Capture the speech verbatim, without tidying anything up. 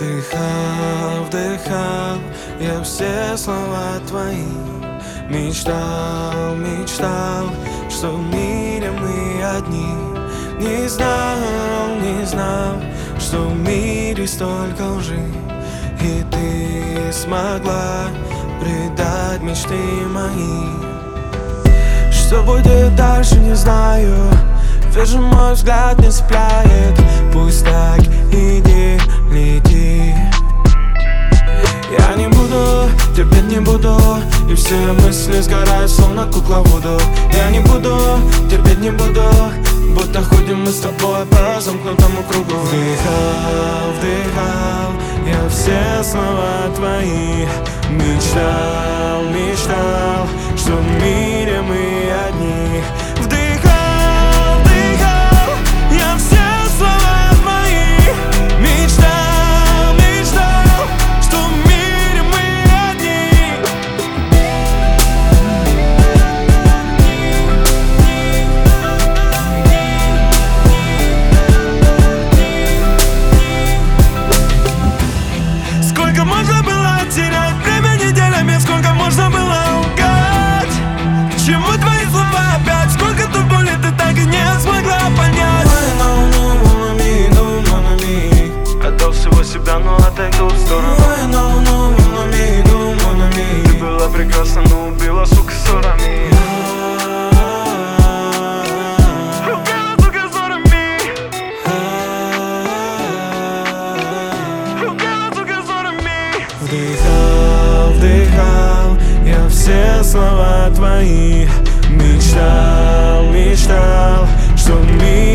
Вдыхал, вдыхал я все слова твои. Мечтал, мечтал, что в мире мы одни. Не знал, не знал, что в мире столько лжи. И ты смогла предать мечты мои. Что будет дальше, не знаю. Вижу, мой взгляд не цепляет. Пусть так, иди, лети. Я не буду, терпеть не буду. И все мысли сгорают, словно кукла в воду. Я не буду, терпеть не буду. Будто ходим мы с тобой по замкнутому кругу. Вдыхал, вдыхал я все слова твои. Мечтал, мечтал, что в мире мы одни. Вдыхал, вдыхал я все слова твои. Мечтал, мечтал, что в мире мы одни. Сколько можно было терять время неделями, сколько можно было лгать? К чему твои слова опять? Сколько тут боли ты так и не смогла понять? Отдал всего себя, но отойду в сторону. Ты была прекрасна, но убила, сука, ссорами. Убила, сука, ссорами. Убила, сука, ссорами. Вдыхал, вдыхал я все слова твои. Мечтал, мечтал, что в мире